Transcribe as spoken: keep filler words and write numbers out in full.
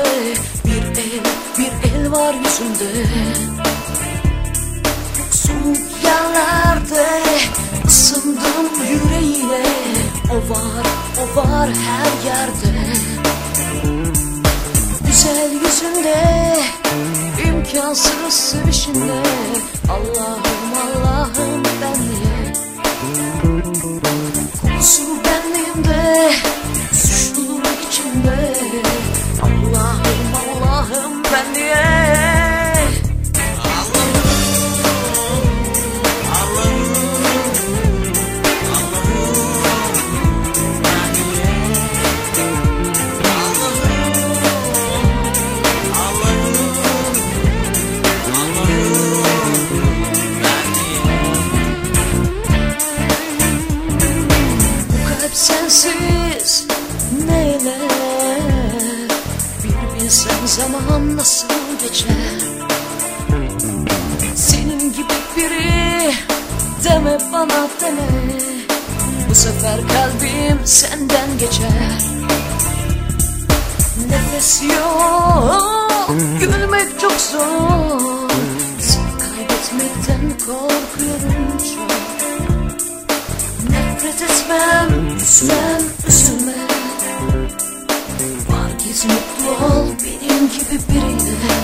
Bir el, bir el var yüzünde. Soğuk yerlerde ısındım yüreğine. O var, o var her yerde. Güzel yüzünde, imkansız sevişinde. Allah'ım Allah'ım ben niye? Kokusu benliğimde, suçluluk içimde. Allah'ım Allah'ım ben niye? Sensiz neyler, bir bilsen zaman nasıl geçer. Senin gibi biri deme bana deme. Bu sefer kalbim senden geçer. Nefes yok, gülmek çok zor. Seni kaybetmekten korkuyorum çok. Nefret etmem, üzmem, üzülme. Var git mutlu ol benim gibi biriyle.